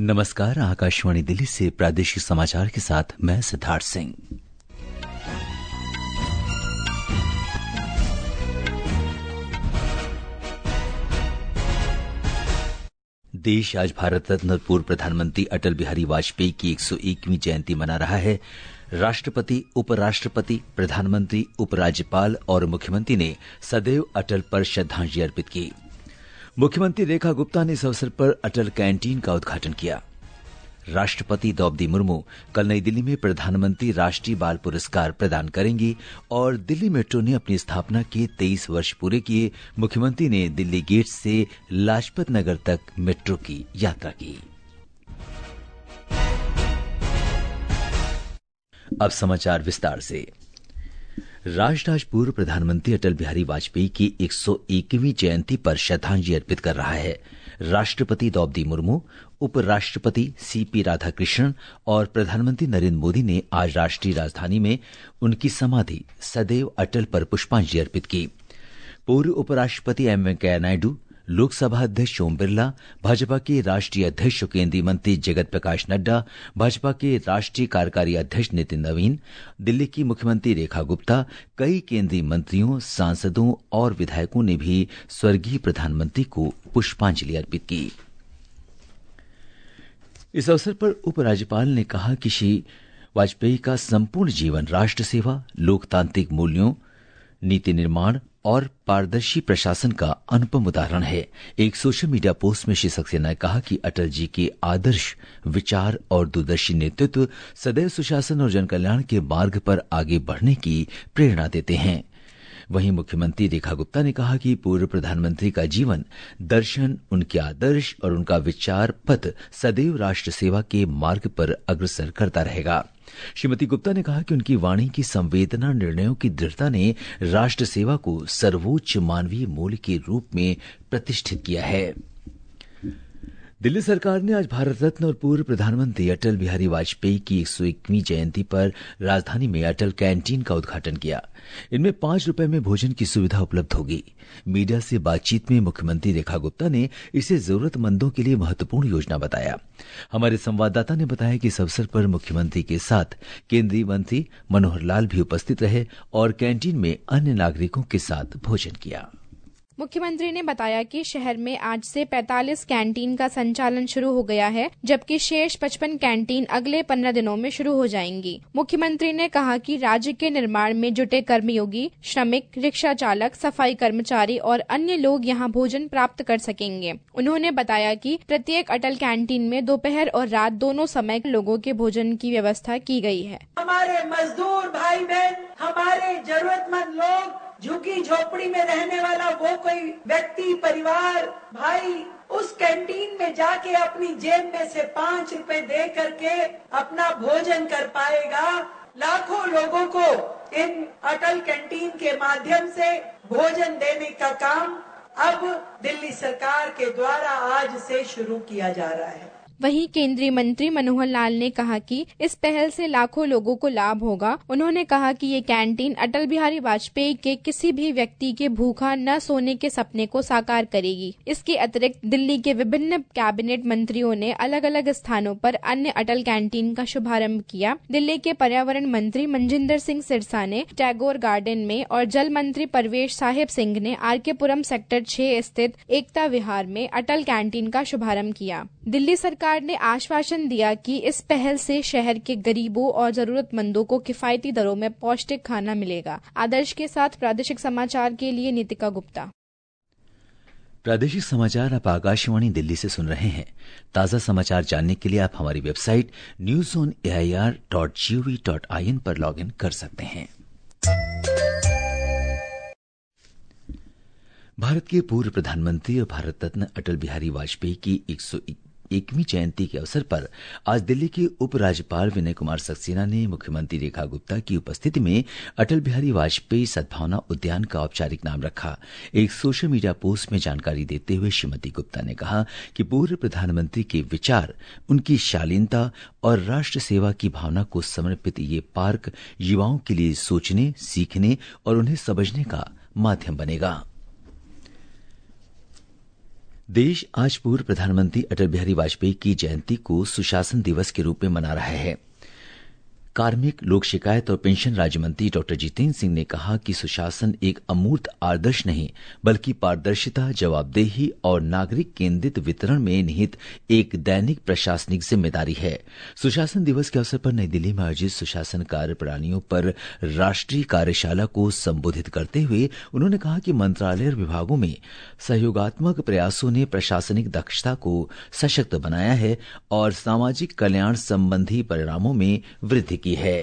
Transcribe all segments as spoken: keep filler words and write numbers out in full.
नमस्कार, आकाशवाणी दिल्ली से प्रादेशिक समाचार के साथ मैं सिद्धार्थ सिंह। देश आज भारत रत्न और पूर्व प्रधानमंत्री अटल बिहारी वाजपेयी की एक सौ एकवीं जयंती मना रहा है। राष्ट्रपति, उपराष्ट्रपति, प्रधानमंत्री, उपराज्यपाल और मुख्यमंत्री ने सदैव अटल पर श्रद्धांजलि अर्पित की। मुख्यमंत्री रेखा गुप्ता ने इस अवसर पर अटल कैंटीन का उद्घाटन किया। राष्ट्रपति द्रौपदी मुर्मू कल नई दिल्ली में प्रधानमंत्री राष्ट्रीय बाल पुरस्कार प्रदान करेंगी और दिल्ली मेट्रो ने अपनी स्थापना के तेईस वर्ष पूरे किए। मुख्यमंत्री ने दिल्ली गेट से लाजपत नगर तक मेट्रो की यात्रा की। अब समाचार विस्तार से। राष्ट्र आज पूर्व प्रधानमंत्री अटल बिहारी वाजपेयी की एक सौ एकवीं जयंती पर श्रद्धांजलि अर्पित कर रहा है। राष्ट्रपति द्रौपदी मुर्मू, उपराष्ट्रपति सीपी राधाकृष्णन और प्रधानमंत्री नरेंद्र मोदी ने आज राष्ट्रीय राजधानी में उनकी समाधि सदैव अटल पर पुष्पांजलि अर्पित की। पूर्व उपराष्ट्रपति एम वेंकैया नायडू, लोकसभा अध्यक्ष ओम बिरला, भाजपा के राष्ट्रीय अध्यक्ष और केंद्रीय मंत्री जगत प्रकाश नड्डा, भाजपा के राष्ट्रीय कार्यकारी अध्यक्ष नितिन नवीन, दिल्ली की मुख्यमंत्री रेखा गुप्ता, कई केंद्रीय मंत्रियों, सांसदों और विधायकों ने भी स्वर्गीय प्रधानमंत्री को पुष्पांजलि अर्पित की। इस अवसर पर उपराज्यपाल ने कहा कि श्री वाजपेयी का संपूर्ण जीवन राष्ट्र सेवा, लोकतांत्रिक मूल्यों, नीति निर्माण और पारदर्शी प्रशासन का अनुपम उदाहरण है। एक सोशल मीडिया पोस्ट में श्री सक्सेना ने कहा कि अटल जी के आदर्श, विचार और दूरदर्शी नेतृत्व सदैव सुशासन और जनकल्याण के मार्ग पर आगे बढ़ने की प्रेरणा देते हैं। वहीं मुख्यमंत्री रेखा गुप्ता ने कहा कि पूर्व प्रधानमंत्री का जीवन दर्शन, उनके आदर्श और उनका विचार पथ सदैव राष्ट्र सेवा के मार्ग पर अग्रसर करता रहेगा। श्रीमती गुप्ता ने कहा कि उनकी वाणी की संवेदना, निर्णयों की दृढ़ता ने राष्ट्र सेवा को सर्वोच्च मानवीय मूल्य के रूप में प्रतिष्ठित किया है। दिल्ली सरकार ने आज भारत रत्न और पूर्व प्रधानमंत्री अटल बिहारी वाजपेयी की एक सौ एकवीं जयंती पर राजधानी में अटल कैंटीन का उद्घाटन किया। इनमें पांच रुपए में भोजन की सुविधा उपलब्ध होगी। मीडिया से बातचीत में मुख्यमंत्री रेखा गुप्ता ने इसे जरूरतमंदों के लिए महत्वपूर्ण योजना बताया। हमारे संवाददाता ने बताया कि इस अवसर पर मुख्यमंत्री के साथ केंद्रीय मंत्री मनोहर लाल भी उपस्थित रहे और कैंटीन में अन्य नागरिकों के साथ भोजन किया। मुख्यमंत्री ने बताया कि शहर में आज से पैंतालीस कैंटीन का संचालन शुरू हो गया है, जबकि शेष पचपन कैंटीन अगले पंद्रह दिनों में शुरू हो जाएंगी। मुख्यमंत्री ने कहा कि राज्य के निर्माण में जुटे कर्मयोगी, श्रमिक, रिक्शा चालक, सफाई कर्मचारी और अन्य लोग यहां भोजन प्राप्त कर सकेंगे। उन्होंने बताया कि प्रत्येक अटल कैंटीन में दोपहर और रात दोनों समय लोगों के भोजन की व्यवस्था की गई है। हमारे मजदूर भाई बहन, हमारे जरूरतमंद लोग, झुग्गी झोपड़ी में रहने वाला वो कोई व्यक्ति, परिवार, भाई उस कैंटीन में जाके अपनी जेब में से पांच रुपए दे करके अपना भोजन कर पाएगा। लाखों लोगों को इन अटल कैंटीन के माध्यम से भोजन देने का काम अब दिल्ली सरकार के द्वारा आज से शुरू किया जा रहा है। वहीं केंद्रीय मंत्री मनोहर लाल ने कहा कि इस पहल से लाखों लोगों को लाभ होगा। उन्होंने कहा कि ये कैंटीन अटल बिहारी वाजपेयी के किसी भी व्यक्ति के भूखा न सोने के सपने को साकार करेगी। इसके अतिरिक्त दिल्ली के विभिन्न कैबिनेट मंत्रियों ने अलग अलग स्थानों पर अन्य अटल कैंटीन का शुभारंभ किया। दिल्ली के पर्यावरण मंत्री मनजिंदर सिंह सिरसा ने टैगोर गार्डन में और जल मंत्री परवेश साहिब सिंह ने आर के पुरम सेक्टर छह स्थित एकता विहार में अटल कैंटीन का शुभारंभ किया। दिल्ली सरकार ने आश्वासन दिया कि इस पहल से शहर के गरीबों और जरूरतमंदों को किफायती दरों में पौष्टिक खाना मिलेगा। आदर्श के साथ प्रादेशिक समाचार के लिए नीतिका गुप्ता। प्रादेशिक समाचार आप आकाशवाणी दिल्ली से सुन रहे हैं। ताजा समाचार जानने के लिए आप हमारी website news on A I R dot G O V dot I N पर लॉग इन कर सकते हैं। भारत के पूर्व प्रधानमंत्री और भारत रत्न अटल बिहारी वाजपेयी की एक सौ एकवीं जयंती के अवसर पर आज दिल्ली के उपराज्यपाल विनय कुमार सक्सेना ने मुख्यमंत्री रेखा गुप्ता की उपस्थिति में अटल बिहारी वाजपेयी सद्भावना उद्यान का औपचारिक नाम रखा। एक सोशल मीडिया पोस्ट में जानकारी देते हुए श्रीमती गुप्ता ने कहा कि पूर्व प्रधानमंत्री के विचार, उनकी शालीनता और राष्ट्र सेवा की भावना को समर्पित ये पार्क युवाओं के लिए सोचने, सीखने और उन्हें समझने का माध्यम बनेगा। देश आज पूर्व प्रधानमंत्री अटल बिहारी वाजपेयी की जयंती को सुशासन दिवस के रूप में मना रहा है। कार्मिक, लोक शिकायत और पेंशन राज्य मंत्री डॉक्टर जितेंद्र सिंह ने कहा कि सुशासन एक अमूर्त आदर्श नहीं बल्कि पारदर्शिता, जवाबदेही और नागरिक केंद्रित वितरण में निहित एक दैनिक प्रशासनिक जिम्मेदारी है। सुशासन दिवस के अवसर पर नई दिल्ली में आयोजित सुशासन कार्य प्रणालियों पर राष्ट्रीय कार्यशाला को संबोधित करते हुए उन्होंने कहा कि मंत्रालय और विभागों में सहयोगात्मक प्रयासों ने प्रशासनिक दक्षता को सशक्त बनाया है और सामाजिक कल्याण संबंधी परिणामों में वृद्धि की है।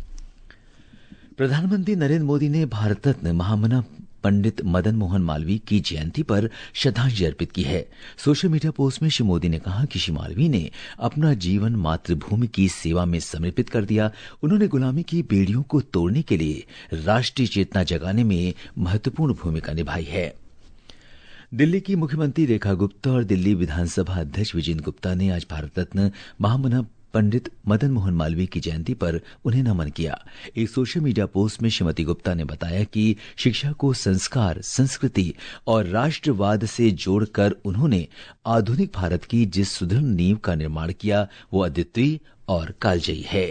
प्रधानमंत्री नरेंद्र मोदी ने भारत रत्न महामना पंडित मदन मोहन मालवीय की जयंती पर श्रद्धांजलि अर्पित की है। सोशल मीडिया पोस्ट में श्री मोदी ने कहा कि श्री मालवीय ने अपना जीवन मातृभूमि की सेवा में समर्पित कर दिया। उन्होंने गुलामी की बेड़ियों को तोड़ने के लिए राष्ट्रीय चेतना जगाने में महत्वपूर्ण भूमिका निभाई है। दिल्ली की मुख्यमंत्री रेखा गुप्ता और दिल्ली विधानसभा अध्यक्ष विजेंद्र गुप्ता ने आज भारत रत्न महामना पंडित मदन मोहन मालवीय की जयंती पर उन्हें नमन किया। एक सोशल मीडिया पोस्ट में श्रीमती गुप्ता ने बताया कि शिक्षा को संस्कार, संस्कृति और राष्ट्रवाद से जोड़कर उन्होंने आधुनिक भारत की जिस सुदृढ़ नींव का निर्माण किया वो अद्वितीय और कालजयी है।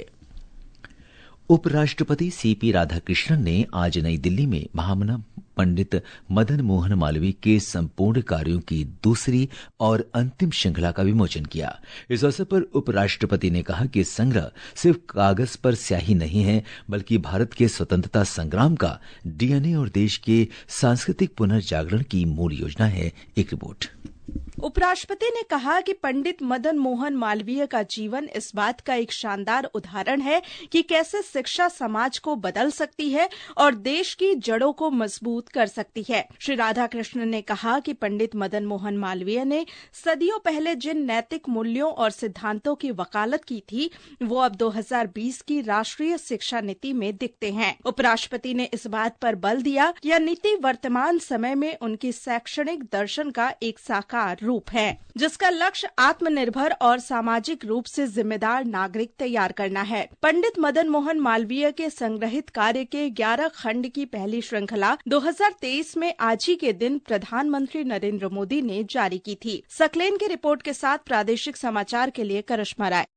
उपराष्ट्रपति सीपी राधाकृष्णन ने आज नई दिल्ली में महामना पंडित मदन मोहन मालवीय के संपूर्ण कार्यों की दूसरी और अंतिम श्रृंखला का विमोचन किया। इस अवसर पर उपराष्ट्रपति ने कहा कि संग्रह सिर्फ कागज पर स्याही नहीं है बल्कि भारत के स्वतंत्रता संग्राम का डीएनए और देश के सांस्कृतिक पुनर्जागरण की मूल योजना है। एक रिपोर्ट। उपराष्ट्रपति ने कहा कि पंडित मदन मोहन मालवीय का जीवन इस बात का एक शानदार उदाहरण है कि कैसे शिक्षा समाज को बदल सकती है और देश की जड़ों को मजबूत कर सकती है। श्री राधाकृष्णन ने कहा कि पंडित मदन मोहन मालवीय ने सदियों पहले जिन नैतिक मूल्यों और सिद्धांतों की वकालत की थी वो अब दो हज़ार बीस की राष्ट्रीय शिक्षा नीति में दिखते हैं। उपराष्ट्रपति ने इस बात पर बल दिया कि यह नीति वर्तमान समय में उनकी शैक्षणिक दर्शन का एक साकार रूप है, जिसका लक्ष्य आत्मनिर्भर और सामाजिक रूप से जिम्मेदार नागरिक तैयार करना है। पंडित मदन मोहन मालवीय के संग्रहित कार्य के ग्यारह खंड की पहली श्रृंखला दो हज़ार तेईस में आज ही के दिन प्रधानमंत्री नरेंद्र मोदी ने जारी की थी। सकलेन की रिपोर्ट के साथ प्रादेशिक समाचार के लिए करिश्मा राय।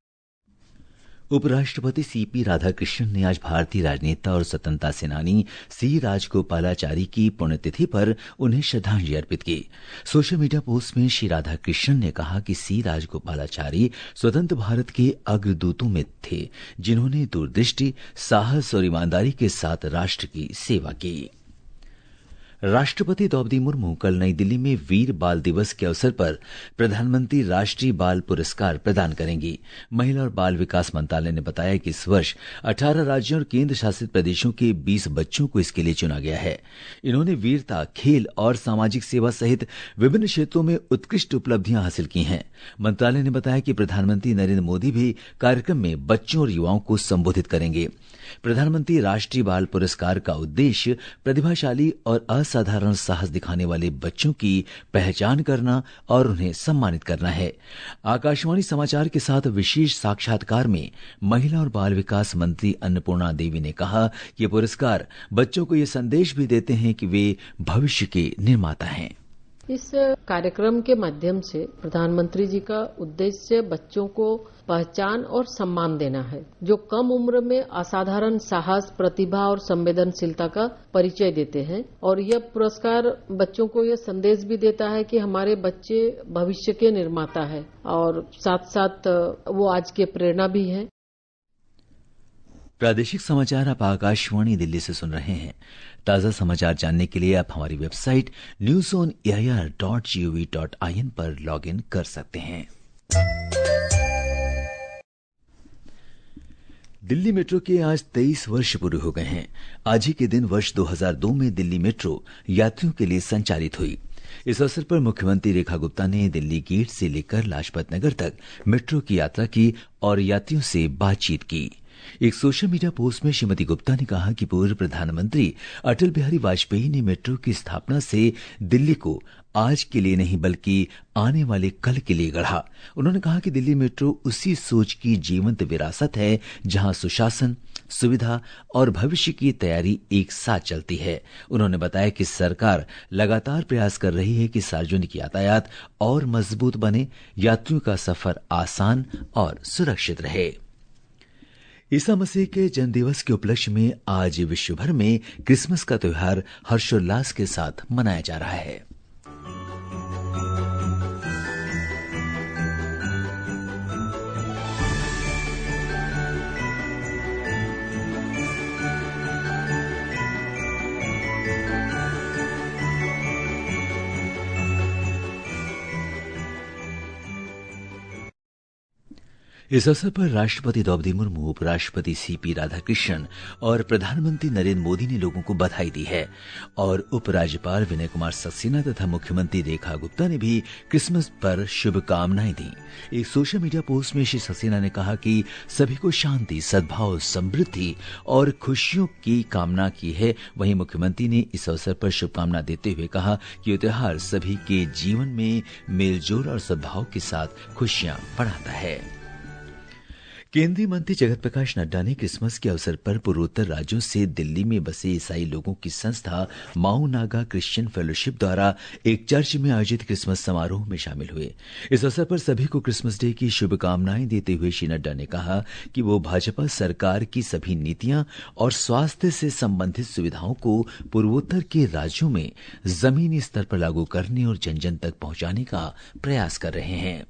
उपराष्ट्रपति सीपी राधाकृष्णन ने आज भारतीय राजनेता और स्वतंत्रता सेनानी सी राजगोपालाचारी की पुण्यतिथि पर उन्हें श्रद्धांजलि अर्पित की। सोशल मीडिया पोस्ट में श्री राधाकृष्णन ने कहा कि सी राजगोपालाचारी स्वतंत्र भारत के अग्रदूतों में थे जिन्होंने दूरदृष्टि, साहस और ईमानदारी के साथ राष्ट्र की सेवा की। राष्ट्रपति द्रौपदी मुर्मू कल नई दिल्ली में वीर बाल दिवस के अवसर पर प्रधानमंत्री राष्ट्रीय बाल पुरस्कार प्रदान करेंगी। महिला और बाल विकास मंत्रालय ने बताया कि इस वर्ष अठारह राज्यों और केंद्र शासित प्रदेशों के बीस बच्चों को इसके लिए चुना गया है। इन्होंने वीरता, खेल और सामाजिक सेवा सहित विभिन्न क्षेत्रों में उत्कृष्ट उपलब्धियां हासिल की हैं। मंत्रालय ने बताया कि प्रधानमंत्री नरेंद्र मोदी भी कार्यक्रम में बच्चों और युवाओं को संबोधित करेंगे। प्रधानमंत्री राष्ट्रीय बाल पुरस्कार का उद्देश्य प्रतिभाशाली और असाधारण साहस दिखाने वाले बच्चों की पहचान करना और उन्हें सम्मानित करना है। आकाशवाणी समाचार के साथ विशेष साक्षात्कार में महिला और बाल विकास मंत्री अन्नपूर्णा देवी ने कहा कि ये पुरस्कार बच्चों को ये संदेश भी देते हैं कि वे भविष्य के निर्माता हैं। इस कार्यक्रम के माध्यम से प्रधानमंत्री जी का उद्देश्य बच्चों को पहचान और सम्मान देना है, जो कम उम्र में असाधारण साहस, प्रतिभा और संवेदनशीलता का परिचय देते हैं। और यह पुरस्कार बच्चों को यह संदेश भी देता है कि हमारे बच्चे भविष्य के निर्माता हैं और साथ साथ वो आज के प्रेरणा भी हैं। प्रादेशिक समाचार आप आकाशवाणी दिल्ली से सुन रहे हैं। ताजा समाचार जानने के लिए आप हमारी website news on AIR dot GOV dot I N पर लॉग इन कर सकते हैं। दिल्ली मेट्रो के आज तेईस वर्ष पूरे हो गए हैं। आज ही के दिन वर्ष दो हज़ार दो में दिल्ली मेट्रो यात्रियों के लिए संचालित हुई। इस अवसर पर मुख्यमंत्री रेखा गुप्ता ने दिल्ली गेट से लेकर लाजपत नगर तक मेट्रो की यात्रा की और यात्रियों से बातचीत की। एक सोशल मीडिया पोस्ट में श्रीमती गुप्ता ने कहा कि पूर्व प्रधानमंत्री अटल बिहारी वाजपेयी ने मेट्रो की स्थापना से दिल्ली को आज के लिए नहीं बल्कि आने वाले कल के लिए गढ़ा। उन्होंने कहा कि दिल्ली मेट्रो उसी सोच की जीवंत विरासत है जहां सुशासन, सुविधा और भविष्य की तैयारी एक साथ चलती है। उन्होंने बताया कि सरकार लगातार प्रयास कर रही है कि सार्वजनिक यातायात और मजबूत बने, यात्रियों का सफर आसान और सुरक्षित रहे। ईसा मसीह के जन्मदिवस के उपलक्ष्य में आज विश्व भर में क्रिसमस का त्योहार हर्षोल्लास के साथ मनाया जा रहा है। इस अवसर पर राष्ट्रपति द्रौपदी मुर्मू, उपराष्ट्रपति सीपी राधाकृष्णन और प्रधानमंत्री नरेंद्र मोदी ने लोगों को बधाई दी है और उपराज्यपाल विनय कुमार सक्सेना तथा मुख्यमंत्री रेखा गुप्ता ने भी क्रिसमस पर शुभकामनाएं दी। एक सोशल मीडिया पोस्ट में श्री सक्सेना ने कहा कि सभी को शांति, सद्भाव, समृद्धि और खुशियों की कामना की है। वहीं मुख्यमंत्री ने इस अवसर पर शुभकामना देते हुए कहा कि यह त्योहार सभी के जीवन में मेलजोल और सद्भाव के साथ खुशियां बढ़ाता है। केंद्रीय मंत्री जगत प्रकाश नड्डा ने क्रिसमस के अवसर पर पूर्वोत्तर राज्यों से दिल्ली में बसे ईसाई लोगों की संस्था माऊ नागा क्रिश्चियन फेलोशिप द्वारा एक चर्च में आयोजित क्रिसमस समारोह में शामिल हुए। इस अवसर पर सभी को क्रिसमस डे की शुभकामनाएं देते हुए श्री नड्डा ने कहा कि वो भाजपा सरकार की सभी नीतियां और स्वास्थ्य से संबंधित सुविधाओं को पूर्वोत्तर के राज्यों में जमीनी स्तर पर लागू करने और जन जन तक पहुंचाने का प्रयास कर रहे हैं।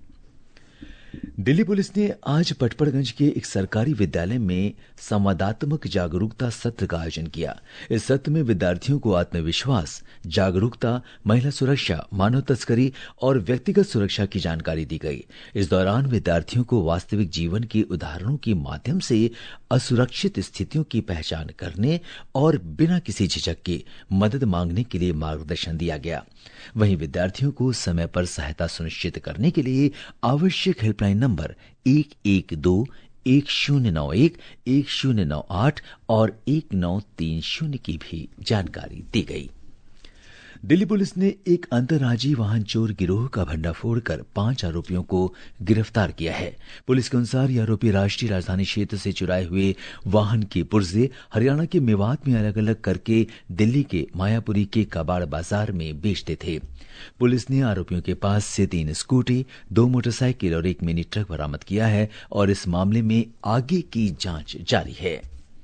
दिल्ली पुलिस ने आज पटपड़गंज के एक सरकारी विद्यालय में संवादात्मक जागरूकता सत्र का आयोजन किया। इस सत्र में विद्यार्थियों को आत्मविश्वास, जागरूकता, महिला सुरक्षा, मानव तस्करी और व्यक्तिगत सुरक्षा की जानकारी दी गई। इस दौरान विद्यार्थियों को वास्तविक जीवन के उदाहरणों के माध्यम से असुरक्षित स्थितियों की पहचान करने और बिना किसी झिझक के मदद मांगने के लिए मार्गदर्शन दिया गया। वहीं विद्यार्थियों को समय पर सहायता सुनिश्चित करने के लिए आवश्यक हेल्पलाइन नंबर एक एक दो एक शून्य नौ एक एक शून्य नौ आठ और एक नौ तीन शून्य की भी जानकारी दी गई। दिल्ली पुलिस ने एक अंतर्राज्यीय वाहन चोर गिरोह का भंडाफोड़ कर पांच आरोपियों को गिरफ्तार किया है। पुलिस के अनुसार ये आरोपी राष्ट्रीय राजधानी क्षेत्र से चुराए हुए वाहन के पुर्जे हरियाणा के मेवात में अलग अलग करके दिल्ली के मायापुरी के कबाड़ बाजार में बेचते थे। पुलिस ने आरोपियों के पास से तीन स्कूटी, दो मोटरसाइकिल और एक मिनी ट्रक बरामद किया है और इस मामले में आगे की जांच जारी है।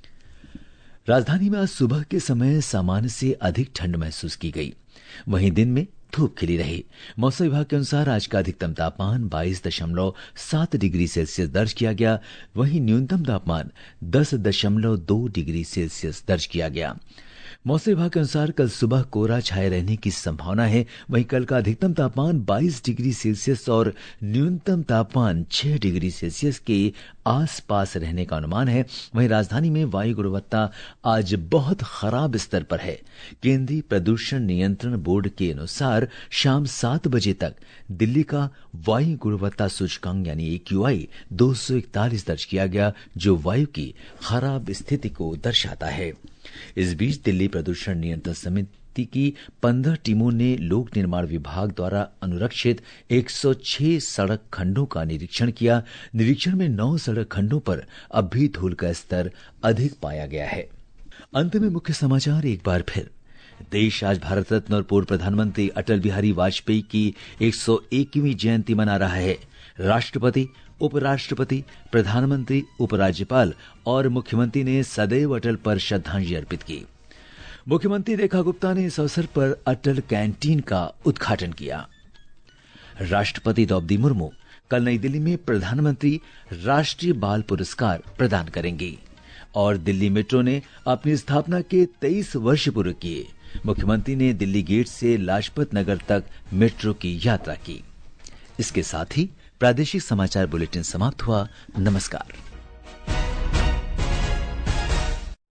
राजधानी में आज सुबह के समय सामान्य से अधिक ठंड महसूस की गई, वहीं दिन में धूप खिली रही। मौसम विभाग के अनुसार आज का अधिकतम तापमान बाईस दशमलव सात डिग्री सेल्सियस दर्ज किया गया, वहीं न्यूनतम तापमान दस दशमलव दो डिग्री सेल्सियस दर्ज किया गया। मौसम विभाग के अनुसार कल सुबह कोहरा छाए रहने की संभावना है। वहीं कल का अधिकतम तापमान बाईस डिग्री सेल्सियस और न्यूनतम तापमान छह डिग्री सेल्सियस के आसपास रहने का अनुमान है। वहीं राजधानी में वायु गुणवत्ता आज बहुत खराब स्तर पर है। केंद्रीय प्रदूषण नियंत्रण बोर्ड के अनुसार शाम सात बजे तक दिल्ली का वायु गुणवत्ता सूचकांक यानी एक्यूआई दो सौ इकतालीस दर्ज किया गया, जो वायु की खराब स्थिति को दर्शाता है। इस बीच दिल्ली प्रदूषण नियंत्रण समिति की पंद्रह टीमों ने लोक निर्माण विभाग द्वारा अनुरक्षित एक सौ छह सड़क खंडों का निरीक्षण किया। निरीक्षण में नौ सड़क खंडों पर अब भी धूल का स्तर अधिक पाया गया है। अंत में मुख्य समाचार एक बार फिर। देश आज भारत रत्न और पूर्व प्रधानमंत्री अटल बिहारी वाजपेयी की एक सौ एकवीं जयंती मना रहा है। राष्ट्रपति, उपराष्ट्रपति, प्रधानमंत्री, उपराज्यपाल और मुख्यमंत्री ने सदैव अटल पर श्रद्धांजलि अर्पित की। मुख्यमंत्री रेखा गुप्ता ने इस अवसर पर अटल कैंटीन का उद्घाटन किया। राष्ट्रपति द्रौपदी मुर्मू कल नई दिल्ली में प्रधानमंत्री राष्ट्रीय बाल पुरस्कार प्रदान करेंगी और दिल्ली मेट्रो ने अपनी स्थापना के तेईस वर्ष पूरे किए। मुख्यमंत्री ने दिल्ली गेट से लाजपत नगर तक मेट्रो की यात्रा की। इसके साथ ही प्रादेशिक समाचार बुलेटिन समाप्त हुआ। नमस्कार।